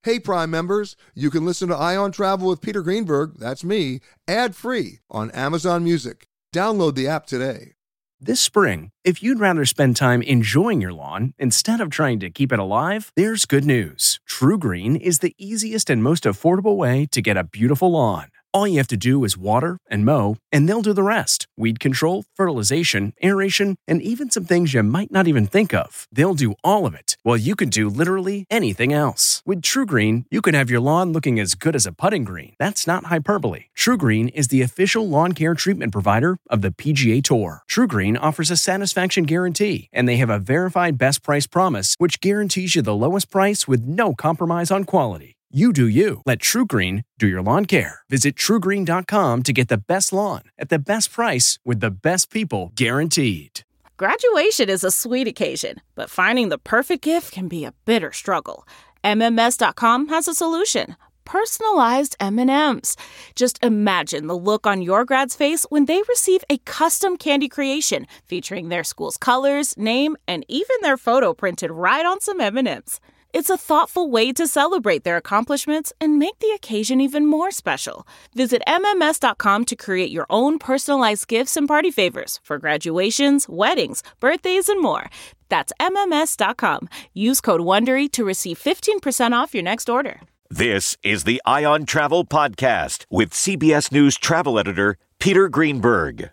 Hey, Prime members, you can listen to Ion Travel with Peter Greenberg, that's me, ad-free on Amazon Music. Download the app today. This spring, if you'd rather spend time enjoying your lawn instead of trying to keep it alive, there's good news. TruGreen is the easiest and most affordable way to get a beautiful lawn. All you have to do is water and mow, and they'll do the rest. Weed control, fertilization, aeration, and even some things you might not even think of. They'll do all of it, while you can do literally anything else. With TruGreen, you can have your lawn looking as good as a putting green. That's not hyperbole. TruGreen is the official lawn care treatment provider of the PGA Tour. TruGreen offers a satisfaction guarantee, and they have a verified best price promise, which guarantees you the lowest price with no compromise on quality. You do you. Let TruGreen do your lawn care. Visit TruGreen.com to get the best lawn at the best price with the best people guaranteed. Graduation is a sweet occasion, but finding the perfect gift can be a bitter struggle. MMS.com has a solution. Personalized M&Ms. Just imagine the look on your grad's face when they receive a custom candy creation featuring their school's colors, name, and even their photo printed right on some M&Ms. It's a thoughtful way to celebrate their accomplishments and make the occasion even more special. Visit MMS.com to create your own personalized gifts and party favors for graduations, weddings, birthdays, and more. That's MMS.com. Use code WONDERY to receive 15% off your next order. This is the Ion Travel Podcast with CBS News travel editor Peter Greenberg.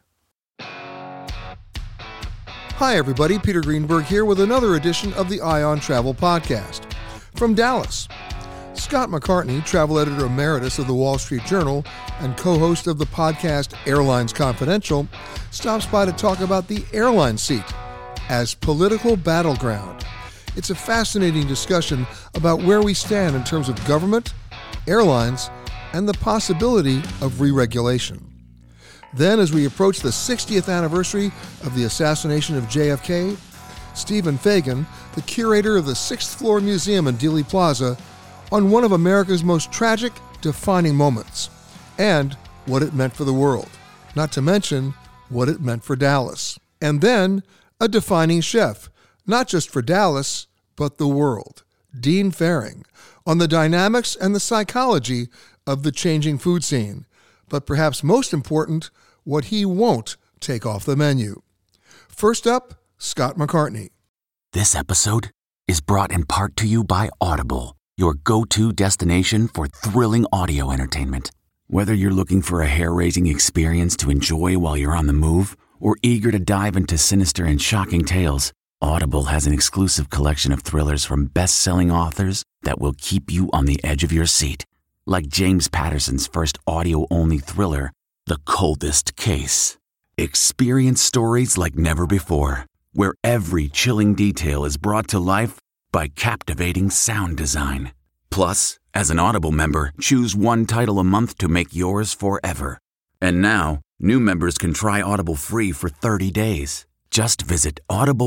Hi, everybody. Peter Greenberg here with another edition of the Ion Travel Podcast. From Dallas, Scott McCartney, travel editor emeritus of the Wall Street Journal and co-host of the podcast Airlines Confidential, stops by to talk about the airline seat as political battleground. It's a fascinating discussion about where we stand in terms of government, airlines, and the possibility of re-regulation. Then, as we approach the 60th anniversary of the assassination of JFK, Stephen Fagan, the curator of the 6th Floor Museum in Dealey Plaza, on one of America's most tragic, defining moments, and what it meant for the world, not to mention what it meant for Dallas. And then, a defining chef, not just for Dallas, but the world, Dean Fearing, on the dynamics and the psychology of the changing food scene, but perhaps most important, what he won't take off the menu. First up, Scott McCartney. This episode is brought in part to you by Audible, your go-to destination for thrilling audio entertainment. Whether you're looking for a hair-raising experience to enjoy while you're on the move, or eager to dive into sinister and shocking tales, Audible has an exclusive collection of thrillers from best-selling authors that will keep you on the edge of your seat. Like James Patterson's first audio-only thriller, The Coldest Case. Experience stories like never before, where every chilling detail is brought to life by captivating sound design. Plus, as an Audible member, choose one title a month to make yours forever. And now, new members can try Audible free for 30 days. Just visit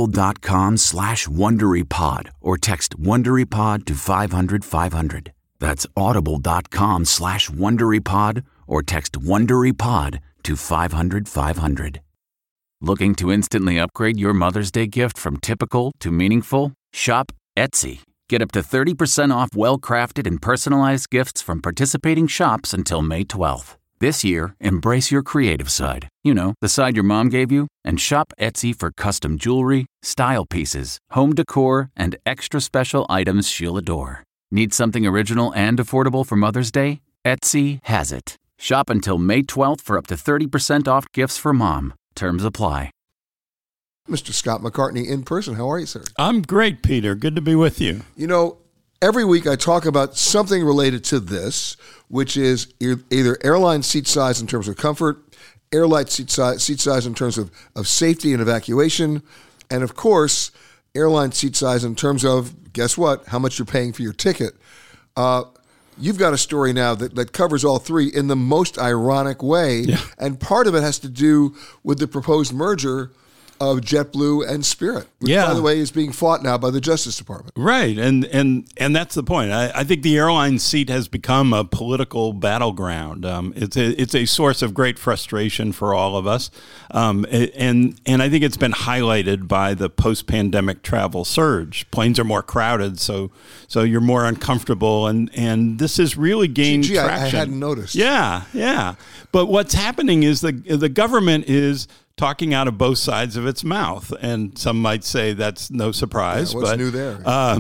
audible.com/WonderyPod or text WonderyPod to 500-500. That's audible.com/WonderyPod or text WonderyPod to 500-500. Looking to instantly upgrade your Mother's Day gift from typical to meaningful? Shop Etsy. Get up to 30% off well-crafted and personalized gifts from participating shops until May 12th. This year, embrace your creative side. You know, the side your mom gave you. And shop Etsy for custom jewelry, style pieces, home decor, and extra special items she'll adore. Need something original and affordable for Mother's Day? Etsy has it. Shop until May 12th for up to 30% off gifts for mom. Terms apply. Mr. Scott McCartney in person. How are you, sir? I'm great, Peter. Good to be with you. You know, every week I talk about something related to this, which is either airline seat size in terms of comfort, airline seat size in terms of safety and evacuation, and of course, airline seat size in terms of, guess what, how much you're paying for your ticket. You've got a story now that covers all three in the most ironic way, and part of it has to do with the proposed merger of JetBlue and Spirit, which, by the way, is being fought now by the Justice Department. Right, and that's the point. I think the airline seat has become a political battleground. It's a source of great frustration for all of us, and I think it's been highlighted by the post-pandemic travel surge. Planes are more crowded, so you're more uncomfortable, and this has really gained traction. I hadn't noticed. Yeah. But what's happening is the government is talking out of both sides of its mouth, and some might say that's no surprise. Yeah, what's new there?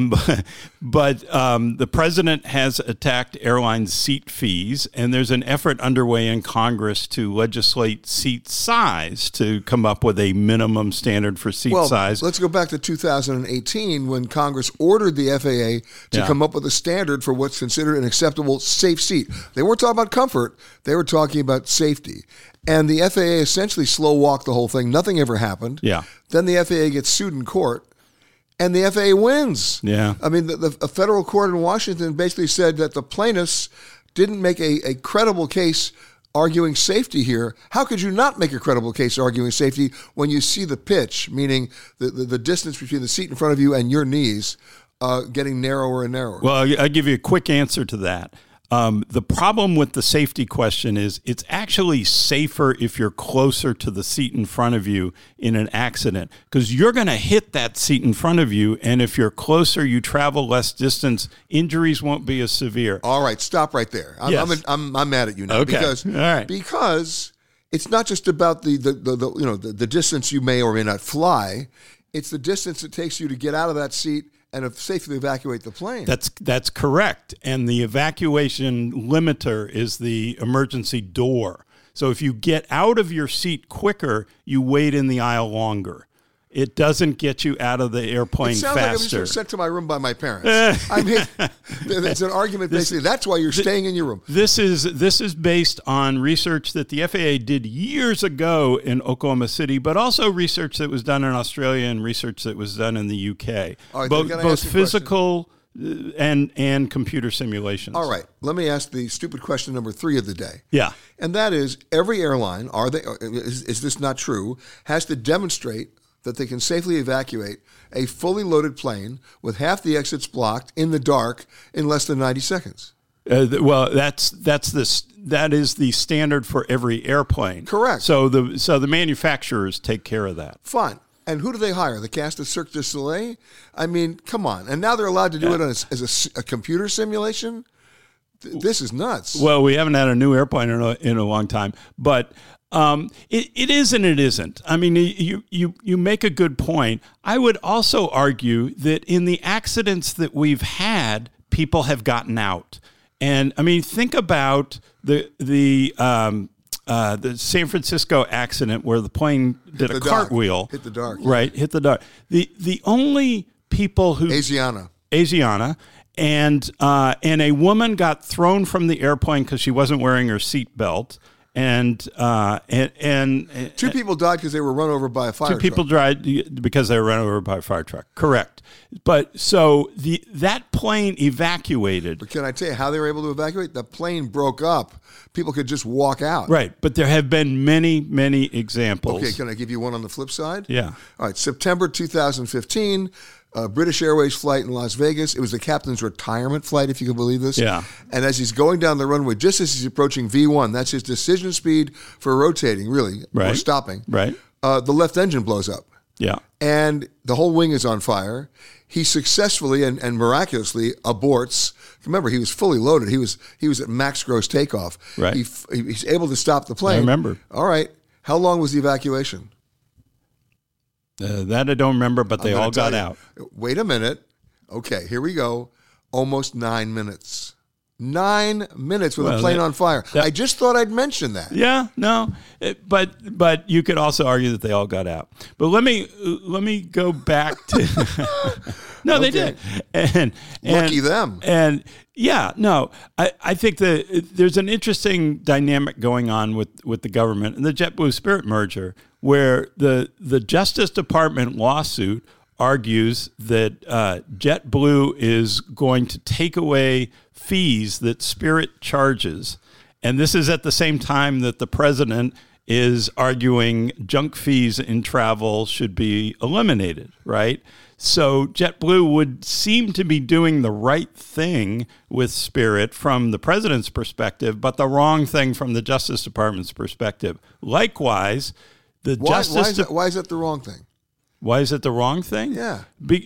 But the president has attacked airline seat fees, and there's an effort underway in Congress to legislate seat size to come up with a minimum standard for seat size. Let's go back to 2018 when Congress ordered the FAA to come up with a standard for what's considered an acceptable safe seat. They weren't talking about comfort; they were talking about safety. And the FAA essentially slow-walked the whole thing. Nothing ever happened. Yeah. Then the FAA gets sued in court, and the FAA wins. Yeah. I mean, a federal court in Washington basically said that the plaintiffs didn't make a credible case arguing safety here. How could you not make a credible case arguing safety when you see the pitch, meaning the distance between the seat in front of you and your knees getting narrower and narrower? Well, I'll give you a quick answer to that. The problem with the safety question is it's actually safer if you're closer to the seat in front of you in an accident, because you're going to hit that seat in front of you, and if you're closer, you travel less distance. Injuries won't be as severe. All right, stop right there. I'm mad at you now. Okay. Because it's not just about the distance you may or may not fly. It's the distance it takes you to get out of that seat and safely evacuate the plane. That's correct. And the evacuation limiter is the emergency door. So if you get out of your seat quicker, you wait in the aisle longer. It doesn't get you out of the airplane faster. It sounds like I'm just sent to my room by my parents. I mean, it's an argument basically. That's why you're staying in your room. This is based on research that the FAA did years ago in Oklahoma City, but also research that was done in Australia and research that was done in the UK. All right, both physical and computer simulations. All right, let me ask the stupid question number 3 of the day. Yeah, and that is: every airline, is this not true, has to demonstrate that they can safely evacuate a fully loaded plane with half the exits blocked in the dark in less than 90 seconds. Well, that is the standard for every airplane. Correct. So the manufacturers take care of that. Fine. And who do they hire? The cast of Cirque du Soleil? I mean, come on. And now they're allowed to do it as a computer simulation? This is nuts. Well, we haven't had a new airplane in a long time, but it is and it isn't. I mean, you make a good point. I would also argue that in the accidents that we've had, people have gotten out. And I mean, think about the San Francisco accident where the plane did a cartwheel. Hit the dark. Right, hit the dark. The only people who... Asiana. And a woman got thrown from the airplane because she wasn't wearing her seatbelt. And 2 people died because they were run over by a fire truck. 2 people died because they were run over by a fire truck. Correct. But so that plane evacuated. But can I tell you how they were able to evacuate? The plane broke up. People could just walk out. Right. But there have been many, many examples. Okay, can I give you one on the flip side? Yeah. All right, September 2015, British Airways flight in Las Vegas. It was the captain's retirement flight, if you can believe this. Yeah. And as he's going down the runway, just as he's approaching V1, that's his decision speed for rotating, really, or stopping. Right. The left engine blows up. Yeah. And the whole wing is on fire. He successfully and miraculously aborts. Remember, he was fully loaded. He was at max gross takeoff. Right. He's able to stop the plane. I remember. All right. How long was the evacuation? That I don't remember, but they all got out. Wait a minute. Okay, here we go. Almost 9 minutes. 9 minutes with a plane on fire. I just thought I'd mention that. Yeah, no, but you could also argue that they all got out. But let me go back to no, okay. They did, and lucky them. And yeah, no, I think that there's an interesting dynamic going on with the government and the JetBlue Spirit merger, where the Justice Department lawsuit argues that JetBlue is going to take away fees that Spirit charges. And this is at the same time that the president is arguing junk fees in travel should be eliminated, right? So JetBlue would seem to be doing the right thing with Spirit from the president's perspective, but the wrong thing from the Justice Department's perspective. Likewise, why is that the wrong thing? Why is it the wrong thing? Yeah.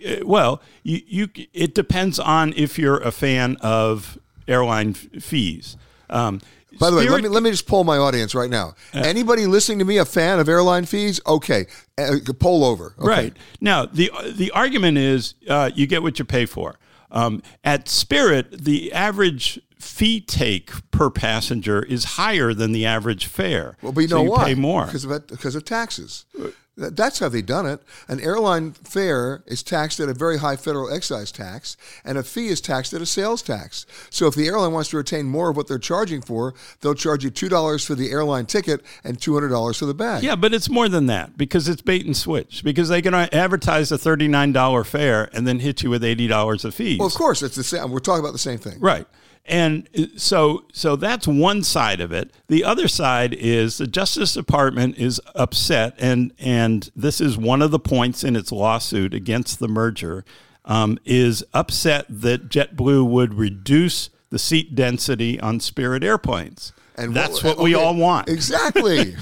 It depends on if you're a fan of airline fees. By the way, let me just poll my audience right now. Anybody listening to me a fan of airline fees? Okay, poll over. Okay. Right. Now, the argument is you get what you pay for. At Spirit, the average fee take per passenger is higher than the average fare. Well, but you know why? Pay more. Because of taxes. That's how they've done it. An airline fare is taxed at a very high federal excise tax, and a fee is taxed at a sales tax. So if the airline wants to retain more of what they're charging for, they'll charge you $2 for the airline ticket and $200 for the bag. Yeah, but it's more than that because it's bait and switch. Because they can advertise a $39 fare and then hit you with $80 of fees. Well, of course, it's the same. We're talking about the same thing. Right. And so that's one side of it. The other side is the Justice Department is upset, and this is one of the points in its lawsuit against the merger, is upset that JetBlue would reduce the seat density on Spirit airplanes. And that's what we all want. Exactly.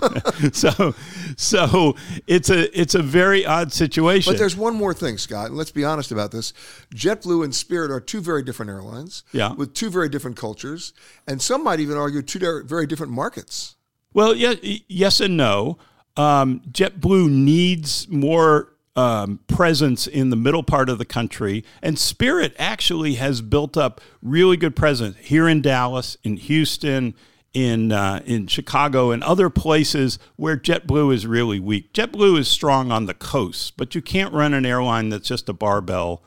So it's a very odd situation. But there's one more thing, Scott, and let's be honest about this. JetBlue and Spirit are two very different airlines with two very different cultures, and some might even argue two very different markets. Well, yes and no. JetBlue needs more presence in the middle part of the country, and Spirit actually has built up really good presence here in Dallas, in Houston, in Chicago, and other places where JetBlue is really weak. JetBlue is strong on the coast, but you can't run an airline that's just a barbell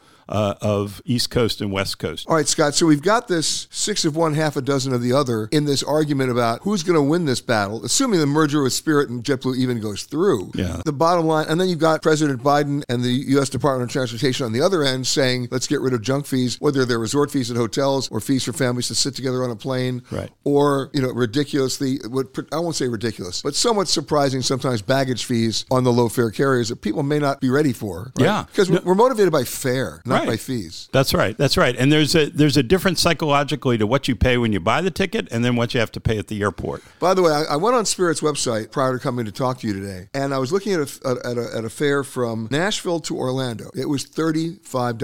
of East Coast and West Coast. All right, Scott, so we've got this 6 of one, half a dozen of the other in this argument about who's going to win this battle, assuming the merger with Spirit and JetBlue even goes through. Yeah. The bottom line, and then you've got President Biden and the U.S. Department of Transportation on the other end saying, let's get rid of junk fees, whether they're resort fees at hotels or fees for families to sit together on a plane, right, or, ridiculously, I won't say ridiculous, but somewhat surprising sometimes baggage fees on the low-fare carriers that people may not be ready for. Right? Yeah. Because we're motivated by fare, not by fees. That's right. And there's a difference psychologically to what you pay when you buy the ticket and then what you have to pay at the airport. By the way, I went on Spirit's website prior to coming to talk to you today, and I was looking at a fare from Nashville to Orlando. It was $35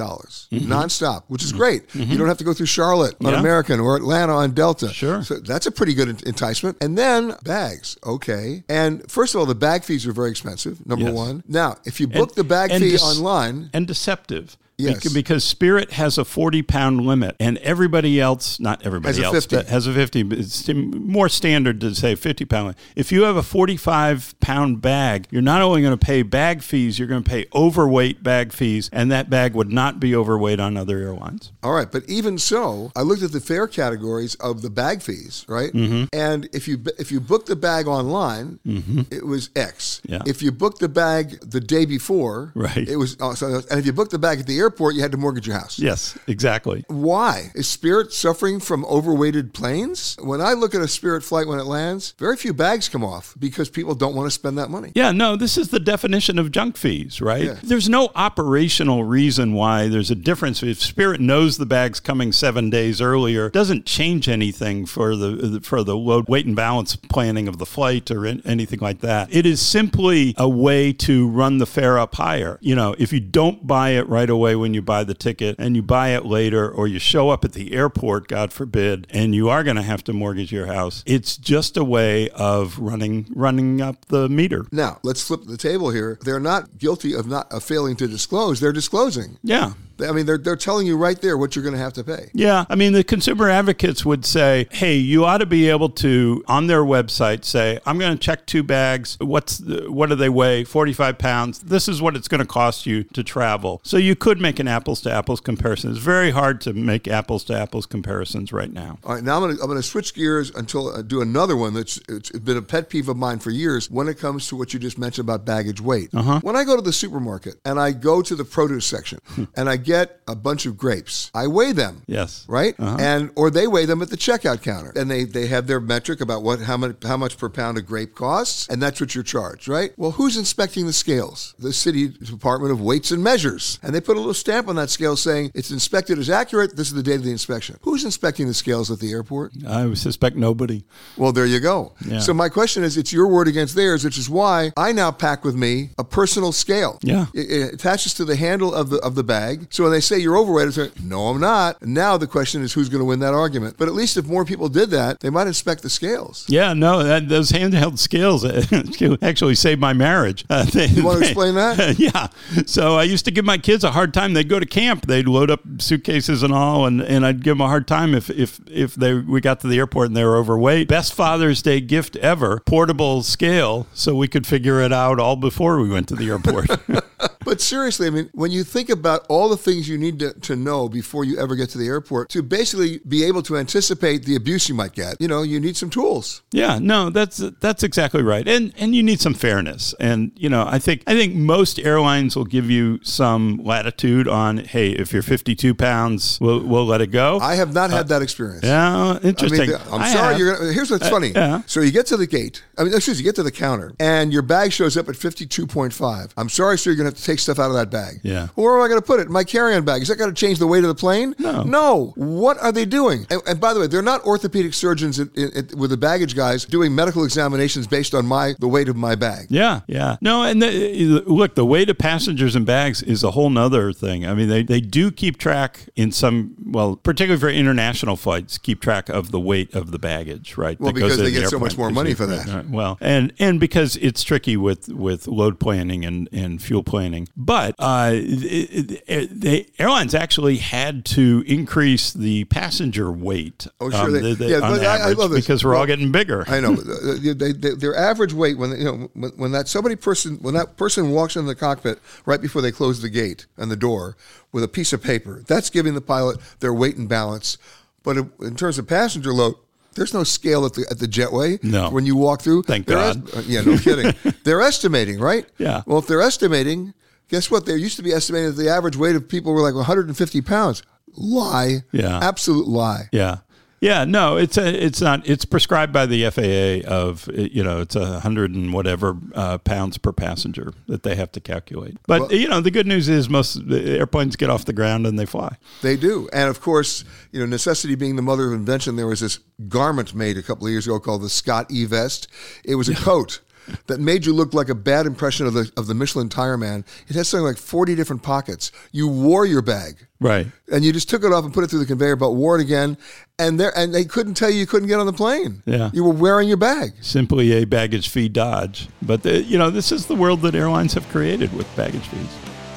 nonstop, which is great. You don't have to go through Charlotte on American or Atlanta on Delta. Sure. So that's a pretty good enticement. And then bags, okay. And first of all, the bag fees are very expensive, number one. Now, if you book the bag fee online. And deceptive. Yes. Because Spirit has a 40-pound limit, and everybody else, not everybody else, but has a 50. It's more standard to say 50-pound limit. If you have a 45-pound bag, you're not only going to pay bag fees, you're going to pay overweight bag fees, and that bag would not be overweight on other airlines. All right, but even so, I looked at the fare categories of the bag fees, right? And if you book the bag online, it was X. Yeah. If you booked the bag the day before, it was, and if you booked the bag at the airport, you had to mortgage your house. Yes, exactly. Why? Is Spirit suffering from overweighted planes? When I look at a Spirit flight when it lands, very few bags come off because people don't want to spend that money. Yeah, no, this is the definition of junk fees, right? Yeah. There's no operational reason why there's a difference. If Spirit knows the bag's coming 7 days earlier, doesn't change anything for the load, weight, and balance planning of the flight or anything like that. It is simply a way to run the fare up higher. If you don't buy it right away when you buy the ticket and you buy it later, or you show up at the airport, God forbid, and you are going to have to mortgage your house, it's just a way of running up the meter. Now, let's flip the table here. They're not guilty of failing to disclose. They're disclosing. Yeah. I mean, they're telling you right there what you're going to have to pay. Yeah. I mean, the consumer advocates would say, hey, you ought to be able to, on their website, say, I'm going to check 2 bags. What do they weigh? 45 pounds. This is what it's going to cost you to travel. So you could make an apples-to-apples comparison. It's very hard to make apples-to-apples comparisons right now. All right. Now I'm going to switch gears until I do another one it's been a pet peeve of mine for years when it comes to what you just mentioned about baggage weight. When I go to the supermarket and I go to the produce section and I get a bunch of grapes. I weigh them. Yes. Right? Or they weigh them at the checkout counter. And they have their metric about how much per pound a grape costs, and that's what you're charged, right? Well, who's inspecting the scales? The City Department of Weights and Measures. And they put a little stamp on that scale saying it's inspected as accurate. This is the date of the inspection. Who's inspecting the scales at the airport? I suspect nobody. Well, there you go. Yeah. So my question is, it's your word against theirs, which is why I now pack with me a personal scale. Yeah. It attaches to the handle of the bag. So when they say you're overweight, it's like, no, I'm not. And now the question is who's going to win that argument. But at least if more people did that, they might inspect the scales. Yeah, no, those handheld scales actually saved my marriage. You want to explain that? Yeah. So I used to give my kids a hard time. They'd go to camp. They'd load up suitcases and all, and I'd give them a hard time if we got to the airport and they were overweight. Best Father's Day gift ever, portable scale, so we could figure it out all before we went to the airport. But seriously, I mean, when you think about all the things you need to know before you ever get to the airport, to basically be able to anticipate the abuse you might get, you need some tools. Yeah, no, that's exactly right. And you need some fairness. And, I think most airlines will give you some latitude on, hey, if you're 52 pounds, we'll let it go. I have not had that experience. Yeah, interesting. I'm sorry. Here's what's funny. Yeah. So you get to the gate. You get to the counter, and your bag shows up at 52.5. I'm sorry, sir, you're going to have to take stuff out of that bag. Yeah. Well, where am I going to put it? In my carry-on bag. Is that going to change the weight of the plane? No. What are they doing? And by the way, they're not orthopedic surgeons with the baggage guys doing medical examinations based on the weight of my bag. Yeah. No, and look, the weight of passengers and bags is a whole nother thing. I mean, they do keep track in particularly for international flights, keep track of the weight of the baggage, right? Well, because they get so much more money for that. Right. Well, and because it's tricky with load planning and fuel planning. But the airlines actually had to increase the passenger weight. Oh, sure. On average, I love this. Because we're all getting bigger. I know. Their average weight when that person walks into the cockpit right before they close the gate and the door with a piece of paper, that's giving the pilot their weight and balance. But in terms of passenger load, there's no scale at the jetway. No. When you walk through. Thank God. No kidding. They're estimating, right? Yeah. Well, if they're estimating, guess what? They used to be estimating that the average weight of people were like 150 pounds. Lie. Yeah. Absolute lie. Yeah. Yeah, no, it's not. It's prescribed by the FAA of, it's 100 and whatever pounds per passenger that they have to calculate. But, the good news is most airplanes get off the ground and they fly. They do. And of course, necessity being the mother of invention, there was this garment made a couple of years ago called the Scott E-Vest. It was a coat that made you look like a bad impression of the Michelin Tire Man. It had something like 40 different pockets. You wore your bag. Right. And you just took it off and put it through the conveyor belt, wore it again, and they couldn't tell you couldn't get on the plane. Yeah. You were wearing your bag. Simply a baggage fee dodge. But, this is the world that airlines have created with baggage fees.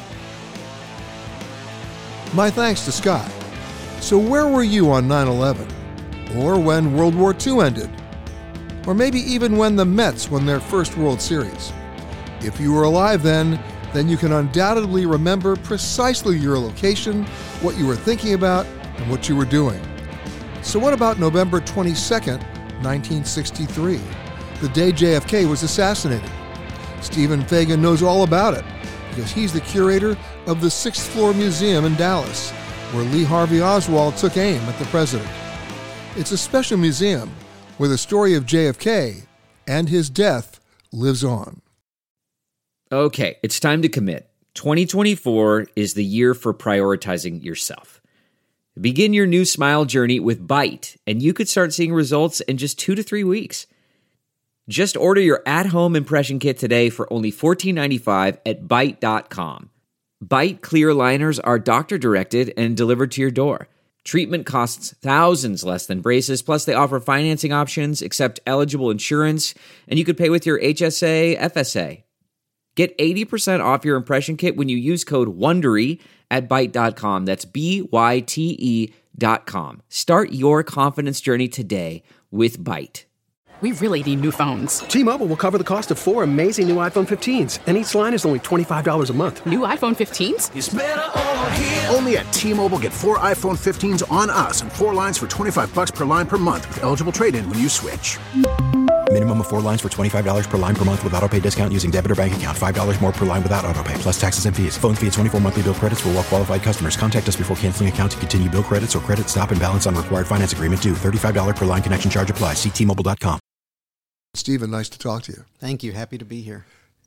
My thanks to Scott. So where were you on 9/11? Or when World War II ended? Or maybe even when the Mets won their first World Series. If you were alive then you can undoubtedly remember precisely your location, what you were thinking about, and what you were doing. So what about November 22nd, 1963, the day JFK was assassinated? Stephen Fagan knows all about it because he's the curator of the 6th Floor Museum in Dallas, where Lee Harvey Oswald took aim at the president. It's a special museum where the story of JFK and his death lives on. Okay, it's time to commit. 2024 is the year for prioritizing yourself. Begin your new smile journey with Byte, and you could start seeing results in just 2 to 3 weeks. Just order your at-home impression kit today for only $14.95 at Byte.com. Byte clear liners are doctor-directed and delivered to your door. Treatment costs thousands less than braces, plus they offer financing options, accept eligible insurance, and you could pay with your HSA, FSA. Get 80% off your impression kit when you use code WONDERY at Byte.com. That's BYTE.com. Start your confidence journey today with Byte. We really need new phones. T-Mobile will cover the cost of 4 amazing new iPhone 15s, and each line is only $25 a month. New iPhone 15s? It's better over here. Only at T-Mobile, get 4 iPhone 15s on us and 4 lines for $25 per line per month with eligible trade-in when you switch. Minimum of 4 lines for $25 per line per month with autopay discount using debit or bank account. $5 more per line without autopay, plus taxes and fees. Phone fee at 24 monthly bill credits for well-qualified customers. Contact us before canceling account to continue bill credits or credit stop and balance on required finance agreement due. $35 per line connection charge applies. See T-Mobile.com. Stephen, nice to talk to you. Thank you. Happy to be here.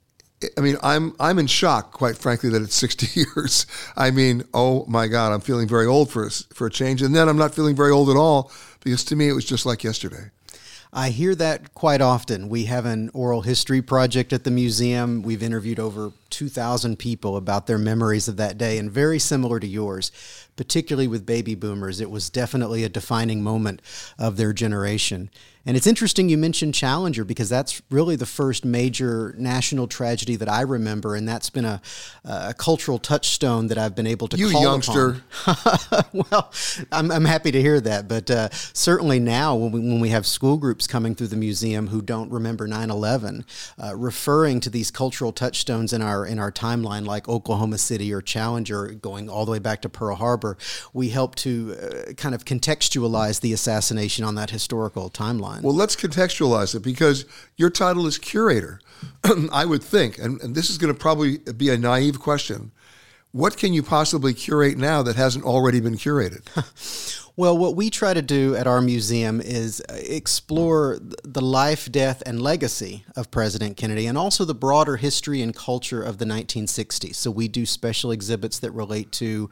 I mean, I'm in shock, quite frankly, that it's 60 years. I mean, oh my God, I'm feeling very old for a change. And then I'm not feeling very old at all, because to me it was just like yesterday. I hear that quite often. We have an oral history project at the museum. We've interviewed over 2,000 people about their memories of that day, and very similar to yours, particularly with baby boomers. It was definitely a defining moment of their generation. And it's interesting you mentioned Challenger, because that's really the first major national tragedy that I remember, and that's been a cultural touchstone that I've been able to call youngster. upon. Well, I'm happy to hear that, but certainly now when we have school groups coming through the museum who don't remember 9/11, referring to these cultural touchstones in our timeline, like Oklahoma City or Challenger, going all the way back to Pearl Harbor, we help to kind of contextualize the assassination on that historical timeline. Well, let's contextualize it, because your title is curator. I would think, and this is going to probably be a naive question, what can you possibly curate now that hasn't already been curated? Well, what we try to do at our museum is explore the life, death, and legacy of President Kennedy, and also the broader history and culture of the 1960s. So we do special exhibits that relate to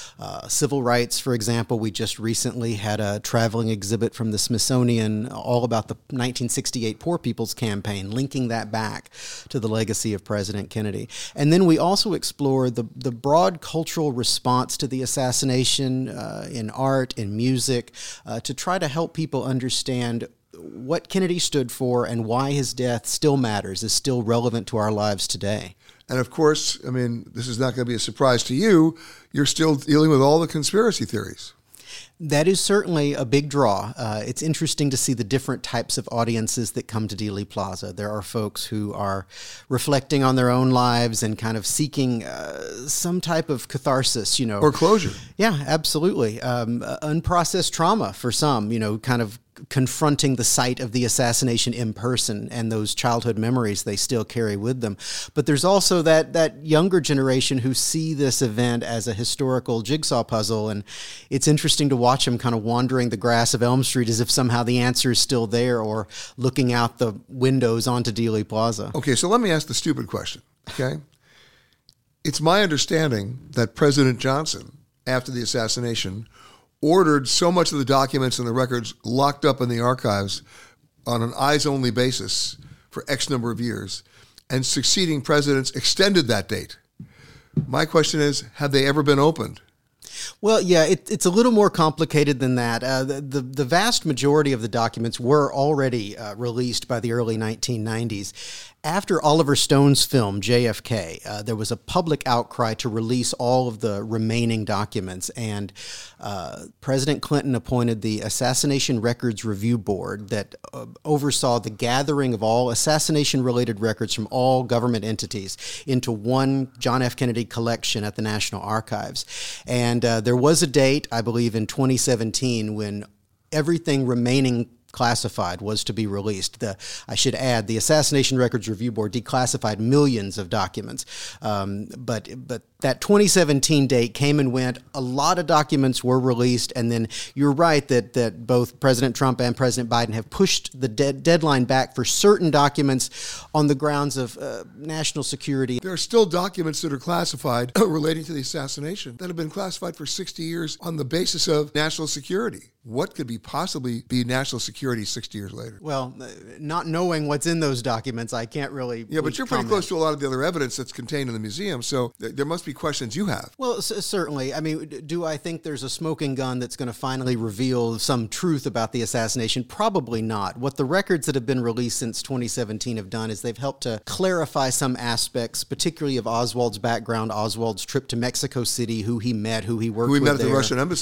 civil rights, for example. We just recently had a traveling exhibit from the Smithsonian all about the 1968 Poor People's Campaign, linking that back to the legacy of President Kennedy. And then we also explore the broad cultural response to the assassination in art, in music, to try to help people understand what Kennedy stood for and why his death still matters, is still relevant to our lives today. And of course, I mean, this is not going to be a surprise to you. You're still dealing with all the conspiracy theories. That is certainly a big draw. It's interesting to see the different types of audiences that come to Dealey Plaza. There are folks who are reflecting on their own lives and kind of seeking some type of catharsis, Or closure. Yeah, absolutely. Unprocessed trauma for some, kind of confronting the site of the assassination in person and those childhood memories they still carry with them. But there's also that younger generation who see this event as a historical jigsaw puzzle, and it's interesting to watch them kind of wandering the grass of Elm Street as if somehow the answer is still there, or looking out the windows onto Dealey Plaza. Okay, so let me ask the stupid question, okay? It's my understanding that President Johnson, after the assassination, ordered so much of the documents and the records locked up in the archives on an eyes-only basis for X number of years, and succeeding presidents extended that date. My question is, have they ever been opened? Well, yeah, it's a little more complicated than that. The vast majority of the documents were already released by the early 1990s. After Oliver Stone's film, JFK, there was a public outcry to release all of the remaining documents, and President Clinton appointed the Assassination Records Review Board that oversaw the gathering of all assassination-related records from all government entities into one John F. Kennedy collection at the National Archives. And there was a date, I believe in 2017, when everything remaining classified was to be released. I should add, the Assassination Records Review Board declassified millions of documents. But that 2017 date came and went. A lot of documents were released, and then you're right that both President Trump and President Biden have pushed the deadline back for certain documents on the grounds of national security. There are still documents that are classified relating to the assassination that have been classified for 60 years on the basis of national security. What could possibly be national security 60 years later? Well, not knowing what's in those documents, I can't really. Yeah, but you're pretty close to a lot of the other evidence that's contained in the museum, so there must be questions you have. Well, certainly. I mean, do I think there's a smoking gun that's going to finally reveal some truth about the assassination? Probably not. What the records that have been released since 2017 have done is they've helped to clarify some aspects, particularly of Oswald's background, Oswald's trip to Mexico City, who he met, who he worked with at there. the Russian embassy there.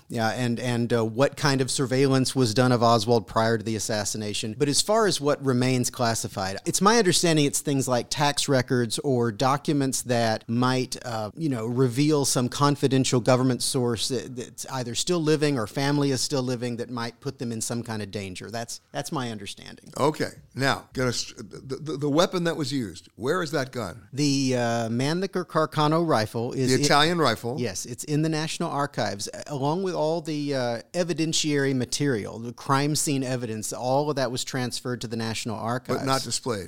Yeah, and what kind of surveillance was done of Oswald prior to the assassination. But as far as what remains classified, it's my understanding it's things like tax records or documents that might, reveal some confidential government source that's either still living or family is still living that might put them in some kind of danger. That's my understanding. Okay. Now, the weapon that was used, where is that gun? The Mannlicher Carcano rifle is... The Italian rifle? Yes, it's in the National Archives, along with all the evidentiary material, the crime scene evidence. All of that was transferred to the National Archives. But not displayed?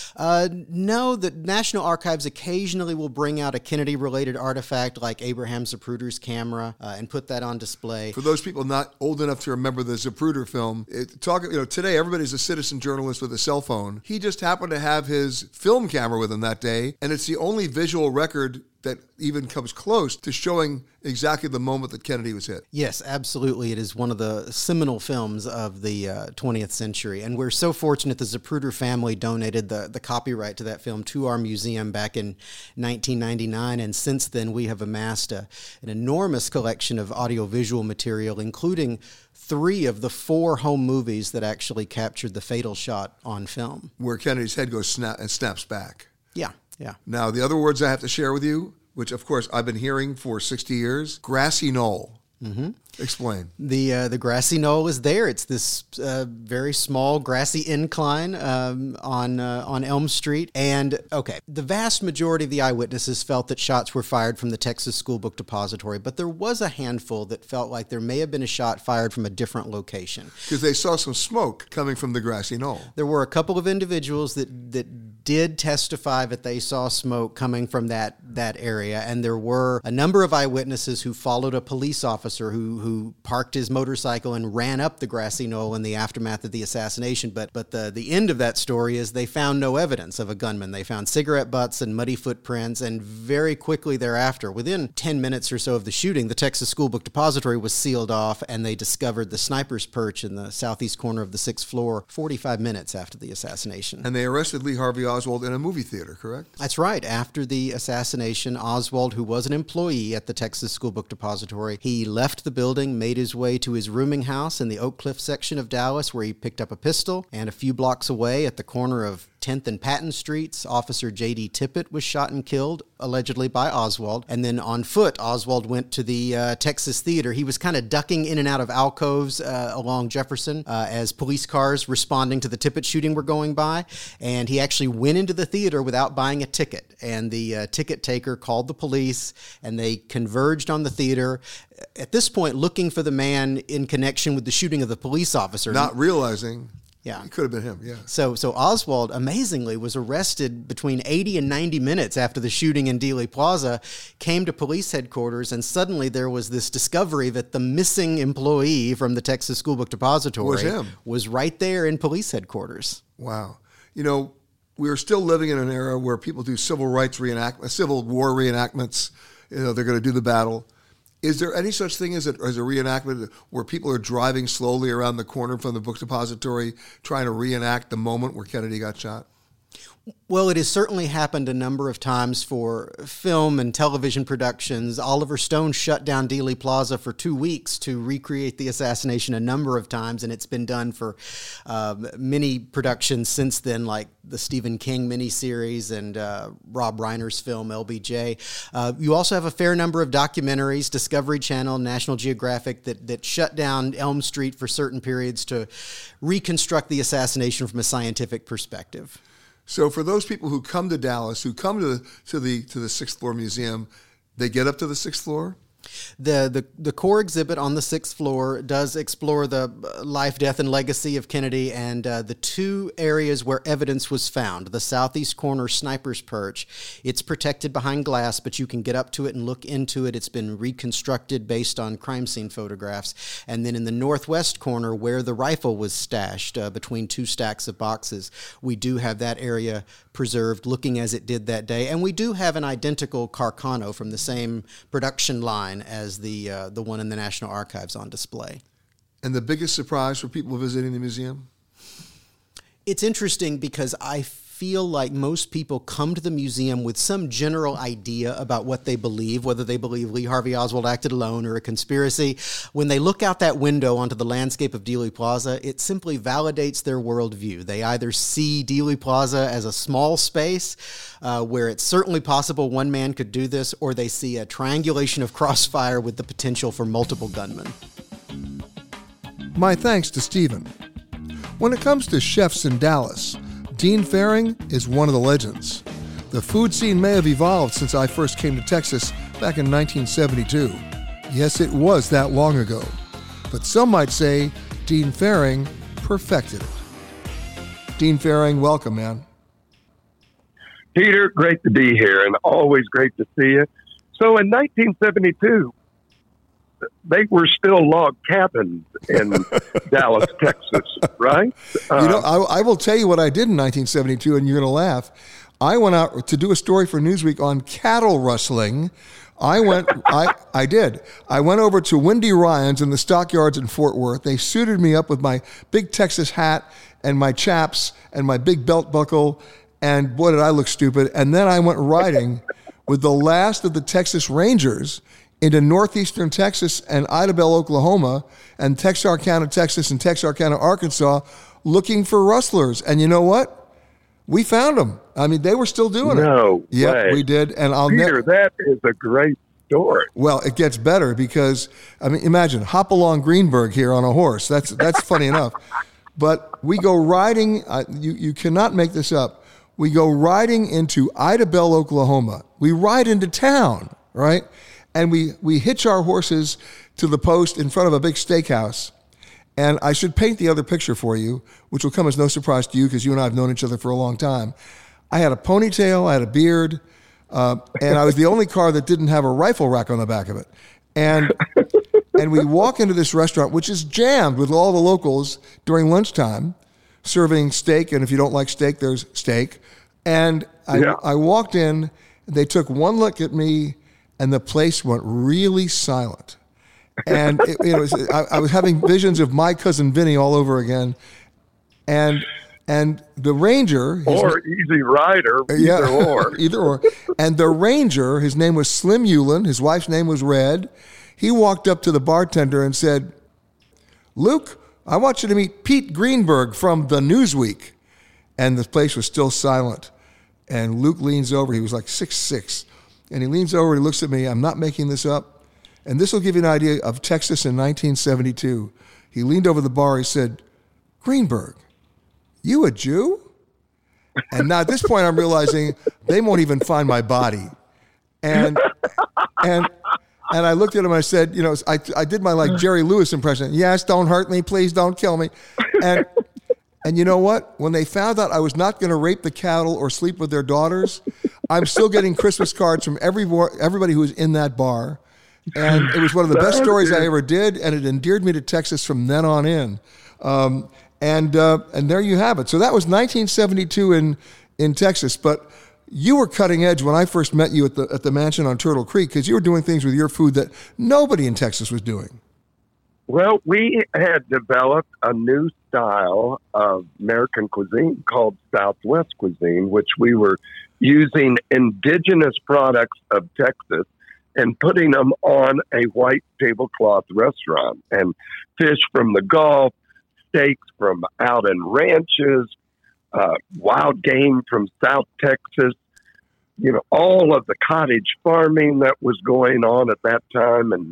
No, the National Archives occasionally will bring out a Kennedy-related artifact like Abraham Zapruder's camera and put that on display. For those people not old enough to remember the Zapruder film, today everybody's a citizen journalist with a cell phone. He just happened to have his film camera with him that day, and it's the only visual record that even comes close to showing exactly the moment that Kennedy was hit. Yes, absolutely. It is one of the seminal films of the 20th century. And we're so fortunate the Zapruder family donated the copyright to that film to our museum back in 1999. And since then, we have amassed an enormous collection of audiovisual material, including 3 of the 4 home movies that actually captured the fatal shot on film. Where Kennedy's head goes and snaps back. Yeah. Yeah. Now, the other words I have to share with you, which, of course, I've been hearing for 60 years, grassy knoll. Mm-hmm. Explain. The grassy knoll is there. It's this very small grassy incline on Elm Street. And, okay, the vast majority of the eyewitnesses felt that shots were fired from the Texas School Book Depository, but there was a handful that felt like there may have been a shot fired from a different location. Because they saw some smoke coming from the grassy knoll. There were a couple of individuals that did testify that they saw smoke coming from that area, and there were a number of eyewitnesses who followed a police officer who parked his motorcycle and ran up the grassy knoll in the aftermath of the assassination. But the end of that story is they found no evidence of a gunman. They found cigarette butts and muddy footprints, and very quickly thereafter, within 10 minutes or so of the shooting, the Texas School Book Depository was sealed off, and they discovered the sniper's perch in the southeast corner of the 6th floor 45 minutes after the assassination. And they arrested Lee Harvey Oswald in a movie theater, correct? That's right. After the assassination, Oswald, who was an employee at the Texas School Book Depository, he left the building, made his way to his rooming house in the Oak Cliff section of Dallas, where he picked up a pistol, and a few blocks away at the corner of 10th and Patton Streets, Officer J.D. Tippett was shot and killed, allegedly by Oswald. And then on foot, Oswald went to the Texas Theater. He was kind of ducking in and out of alcoves along Jefferson as police cars responding to the Tippett shooting were going by. And he actually went into the theater without buying a ticket. And the ticket taker called the police, and they converged on the theater. At this point, looking for the man in connection with the shooting of the police officer. Not realizing... Yeah. It could have been him, yeah. So Oswald, amazingly, was arrested between 80 and 90 minutes after the shooting in Dealey Plaza, came to police headquarters, and suddenly there was this discovery that the missing employee from the Texas School Book Depository was right there in police headquarters. Wow. We're still living in an era where people do civil war reenactments. They're going to do the battle. Is there any such thing as a reenactment where people are driving slowly around the corner from the book depository trying to reenact the moment where Kennedy got shot? Well, it has certainly happened a number of times for film and television productions. Oliver Stone shut down Dealey Plaza for 2 weeks to recreate the assassination a number of times, and it's been done for many productions since then, like the Stephen King miniseries and Rob Reiner's film LBJ. You also have a fair number of documentaries, Discovery Channel, National Geographic, that shut down Elm Street for certain periods to reconstruct the assassination from a scientific perspective. So for those people who come to Dallas, who come to the 6th floor museum, they get up to the 6th floor? The core exhibit on the 6th floor does explore the life, death, and legacy of Kennedy, and the 2 areas where evidence was found. The southeast corner sniper's perch, it's protected behind glass, but you can get up to it and look into it. It's been reconstructed based on crime scene photographs. And then in the northwest corner, where the rifle was stashed between 2 stacks of boxes, we do have that area preserved, looking as it did that day. And we do have an identical Carcano from the same production line as the one in the National Archives on display. And the biggest surprise for people visiting the museum? It's interesting because I feel like most people come to the museum with some general idea about what they believe, whether they believe Lee Harvey Oswald acted alone or a conspiracy. When they look out that window onto the landscape of Dealey Plaza, it simply validates their worldview. They either see Dealey Plaza as a small space where it's certainly possible one man could do this, or they see a triangulation of crossfire with the potential for multiple gunmen. My thanks to Stephen. When it comes to chefs in Dallas, Dean Fearing is one of the legends. The food scene may have evolved since I first came to Texas back in 1972. Yes, it was that long ago. But some might say Dean Fearing perfected it. Dean Fearing, welcome, man. Peter, great to be here, and always great to see you. So in 1972, they were still log cabins in Dallas, Texas, right? I will tell you what I did in 1972, and you're going to laugh. I went out to do a story for Newsweek on cattle rustling. I did. I went over to Wendy Ryan's in the stockyards in Fort Worth. They suited me up with my big Texas hat and my chaps and my big belt buckle, and boy, did I look stupid. And then I went riding with the last of the Texas Rangers into northeastern Texas and Idabel, Oklahoma, and Texarkana, Texas, and Texarkana, Arkansas, looking for rustlers. And you know what? We found them. I mean, they were still doing it. No yeah, way. We did. And Peter, that is a great story. Well, it gets better because, I mean, imagine Hopalong Greenberg here on a horse. That's funny enough. But we go riding. You cannot make this up. We go riding into Idabel, Oklahoma. We ride into town, right? And we hitch our horses to the post in front of a big steakhouse. And I should paint the other picture for you, which will come as no surprise to you because you and I have known each other for a long time. I had a ponytail, I had a beard, and I was the only car that didn't have a rifle rack on the back of it. And we walk into this restaurant, which is jammed with all the locals during lunchtime, serving steak. And if you don't like steak, there's steak. And I walked in, they took one look at me, and the place went really silent. And I was having visions of My Cousin Vinny all over again. And the ranger... Or Easy Rider, either or. Either or. And the ranger, his name was Slim Hewlin, his wife's name was Red. He walked up to the bartender and said, "Luke, I want you to meet Pete Greenberg from the Newsweek." And the place was still silent. And Luke leans over, he was like 6'6", and he leans over and he looks at me. I'm not making this up. And this will give you an idea of Texas in 1972. He leaned over the bar. He said, "Greenberg, you a Jew?" And now at this point, I'm realizing they won't even find my body. And I looked at him and I said, I did my Jerry Lewis impression. "Yes, don't hurt me. Please don't kill me." And you know what? When they found out I was not going to rape the cattle or sleep with their daughters, I'm still getting Christmas cards from everybody who was in that bar. And it was one of the best stories I ever did, and it endeared me to Texas from then on in. And there you have it. So that was 1972 in Texas. But you were cutting edge when I first met you at the mansion on Turtle Creek because you were doing things with your food that nobody in Texas was doing. Well, we had developed a new style of American cuisine called Southwest cuisine, which we were using indigenous products of Texas and putting them on a white tablecloth restaurant. And fish from the Gulf, steaks from out in ranches, wild game from South Texas, all of the cottage farming that was going on at that time in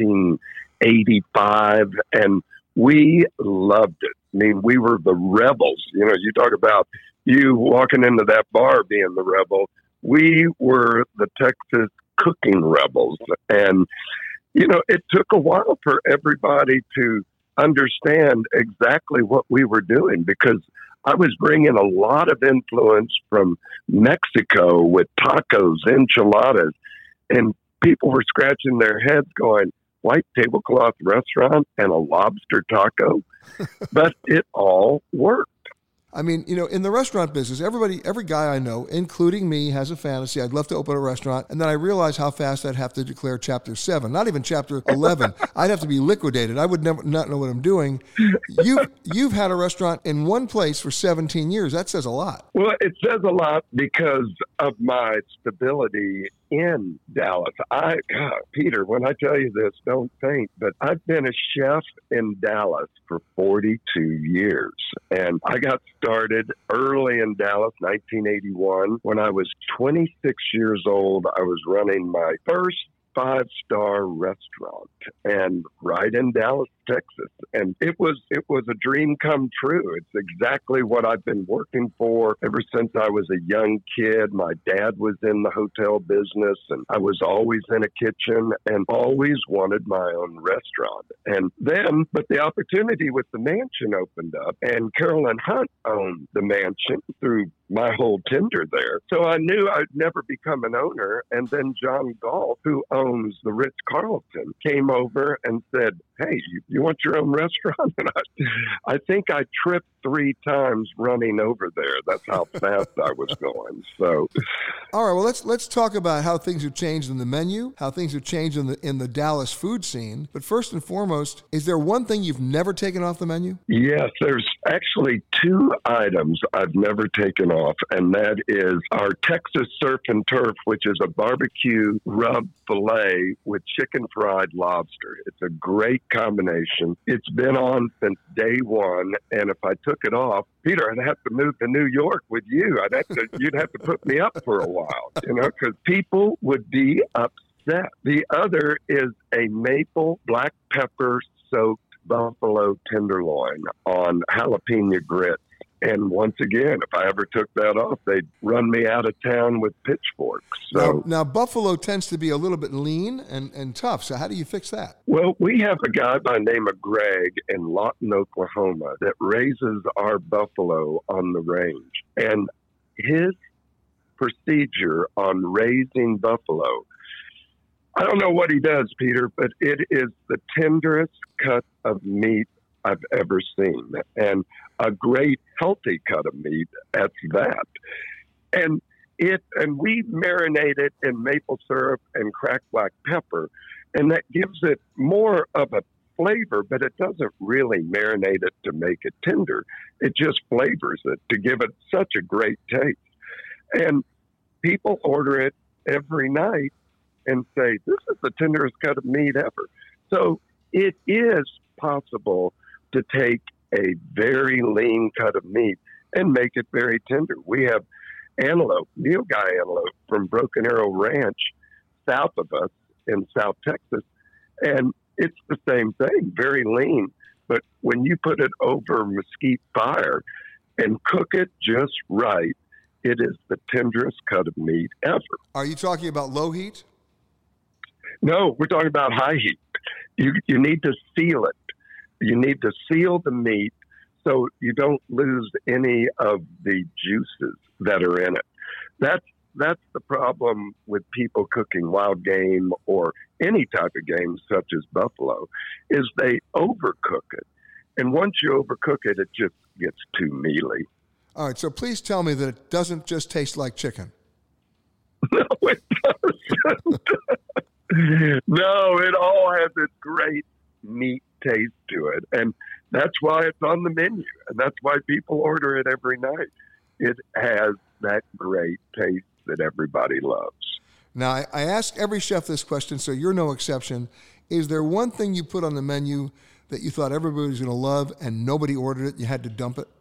1985. And we loved it. I mean, we were the rebels. You talk about you walking into that bar being the rebel. We were the Texas cooking rebels. And, it took a while for everybody to understand exactly what we were doing because I was bringing a lot of influence from Mexico with tacos, enchiladas, and people were scratching their heads going, white tablecloth restaurant and a lobster taco? But it all worked. I mean, in the restaurant business, every guy I know, including me, has a fantasy. I'd love to open a restaurant. And then I realize how fast I'd have to declare Chapter 7, not even Chapter 11. I'd have to be liquidated. I would never not know what I'm doing. You've had a restaurant in one place for 17 years. That says a lot. Well, it says a lot because of my stability in Dallas. Peter, when I tell you this, don't faint, but I've been a chef in Dallas for 42 years. And I got started early in Dallas, 1981. When I was 26 years old, I was running my first 5-star restaurant, and right in Dallas, Texas. And it was a dream come true. It's exactly what I've been working for ever since I was a young kid. My dad was in the hotel business, and I was always in a kitchen and always wanted my own restaurant. And then, but the opportunity with the mansion opened up, and Carolyn Hunt owned the mansion through my whole tender there. So I knew I'd never become an owner. And then John Galt, who owns the Ritz-Carlton, came over and said, hey, you want your own restaurant? And I think I tripped 3 times running over there. That's how fast I was going. So, all right. Well, let's talk about how things have changed in the menu, how things have changed in the Dallas food scene. But first and foremost, is there one thing you've never taken off the menu? Yes, there's actually 2 items I've never taken off, and that is our Texas Surf and Turf, which is a barbecue rub filet with chicken fried lobster. It's a great combination. It's been on since day one, and if I took it off, Peter, I'd have to move to New York with you. You'd have to put me up for a while, because people would be upset. The other is a maple black pepper soaked buffalo tenderloin on jalapeno grits. And once again, if I ever took that off, they'd run me out of town with pitchforks. So now buffalo tends to be a little bit lean and tough. So how do you fix that? Well, we have a guy by the name of Greg in Lawton, Oklahoma, that raises our buffalo on the range. And his procedure on raising buffalo, I don't know what he does, Peter, but it is the tenderest cut of meat I've ever seen, and a great healthy cut of meat at that. And we marinate it in maple syrup and cracked black pepper, and that gives it more of a flavor, but it doesn't really marinate it to make it tender. It just flavors it to give it such a great taste. And people order it every night and say, this is the tenderest cut of meat ever. So it is possible to take a very lean cut of meat and make it very tender. We have antelope, Nilgai antelope from Broken Arrow Ranch, south of us in South Texas, and it's the same thing, very lean. But when you put it over mesquite fire and cook it just right, it is the tenderest cut of meat ever. Are you talking about low heat? No, we're talking about high heat. You need to seal it. You need to seal the meat so you don't lose any of the juices that are in it. That's the problem with people cooking wild game or any type of game such as buffalo, is they overcook it. And once you overcook it, it just gets too mealy. All right, so please tell me that it doesn't just taste like chicken. No, it doesn't. No, it all has this great meat taste to it, and that's why it's on the menu, and that's why people order it every night. It has that great taste that everybody loves. Now, I ask every chef this question, so you're no exception. Is there one thing you put on the menu that you thought everybody was going to love and nobody ordered it and you had to dump it?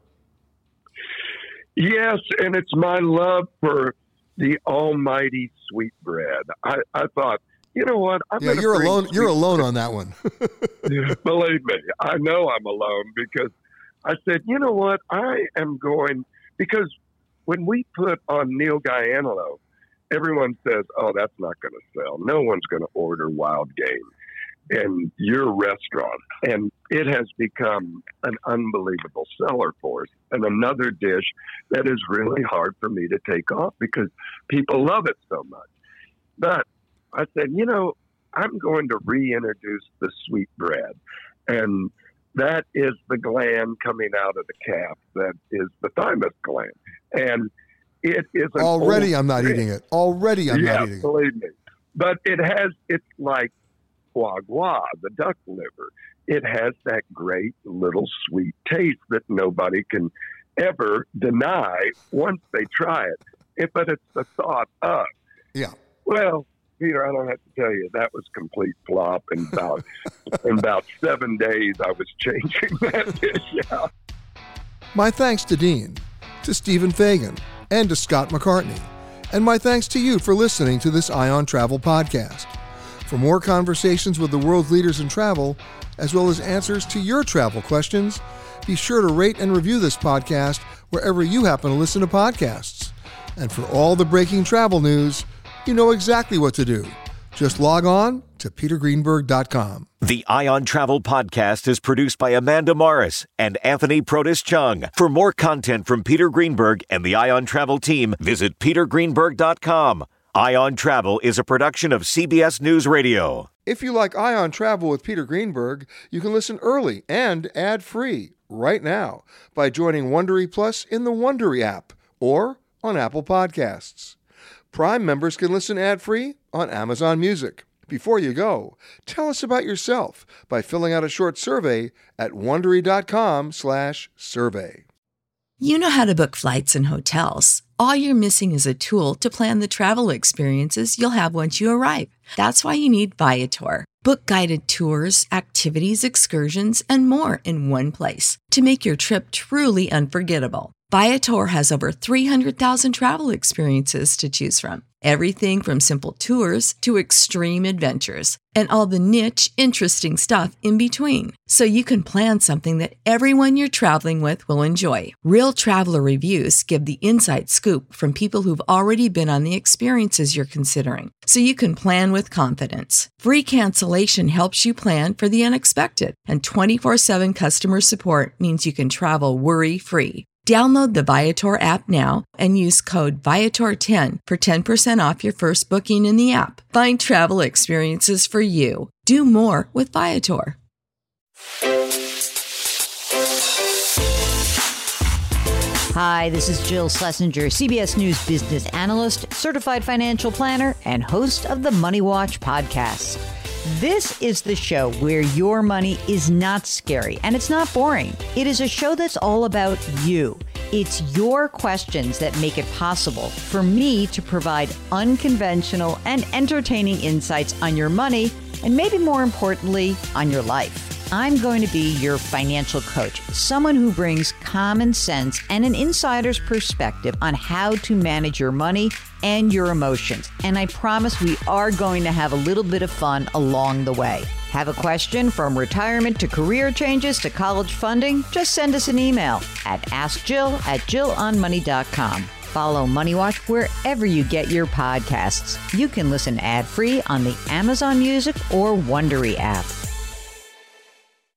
Yes, and it's my love for the almighty sweetbread. I thought, you know what? You're alone. You're alone on that one. Believe me, I know I'm alone, because I said, you know what? I am going, because when we put on Nilgai antelope, everyone says, oh, that's not going to sell. No one's going to order wild game in your restaurant. And it has become an unbelievable seller for us. And another dish that is really hard for me to take off because people love it so much. But I said, I'm going to reintroduce the sweetbread. And that is the gland coming out of the calf. That is the thymus gland. And it is already I'm not eating it. Already I'm not eating it. Believe me. But it's like foie gras, the duck liver. It has that great little sweet taste that nobody can ever deny once they try it. But it's the thought of. Yeah. Well, Peter, I don't have to tell you, that was complete flop. And in about 7 days, I was changing that dish out. My thanks to Dean, to Stephen Fagan, and to Scott McCartney. And my thanks to you for listening to this Eye on Travel podcast. For more conversations with the world's leaders in travel, as well as answers to your travel questions, be sure to rate and review this podcast wherever you happen to listen to podcasts. And for all the breaking travel news, you know exactly what to do. Just log on to petergreenberg.com. The Eye on Travel podcast is produced by Amanda Morris and Anthony Protis Chung. For more content from Peter Greenberg and the Eye on Travel team, visit petergreenberg.com. Eye on Travel is a production of CBS News Radio. If you like Eye on Travel with Peter Greenberg, you can listen early and ad-free right now by joining Wondery Plus in the Wondery app or on Apple Podcasts. Prime members can listen ad-free on Amazon Music. Before you go, tell us about yourself by filling out a short survey at Wondery.com/survey. You know how to book flights and hotels. All you're missing is a tool to plan the travel experiences you'll have once you arrive. That's why you need Viator. Book guided tours, activities, excursions, and more in one place to make your trip truly unforgettable. Viator has over 300,000 travel experiences to choose from. Everything from simple tours to extreme adventures and all the niche, interesting stuff in between. So you can plan something that everyone you're traveling with will enjoy. Real traveler reviews give the inside scoop from people who've already been on the experiences you're considering. So you can plan with confidence. Free cancellation helps you plan for the unexpected. And 24/7 customer support means you can travel worry-free. Download the Viator app now and use code Viator10 for 10% off your first booking in the app. Find travel experiences for you. Do more with Viator. Hi, this is Jill Schlesinger, CBS News business analyst, certified financial planner, and host of the Money Watch podcast. This is the show where your money is not scary and it's not boring. It is a show that's all about you. It's your questions that make it possible for me to provide unconventional and entertaining insights on your money and maybe more importantly, on your life. I'm going to be your financial coach, someone who brings common sense and an insider's perspective on how to manage your money and your emotions. And I promise we are going to have a little bit of fun along the way. Have a question from retirement to career changes to college funding? Just send us an email at askjill@jillonmoney.com. Follow Money Watch wherever you get your podcasts. You can listen ad-free on the Amazon Music or Wondery app.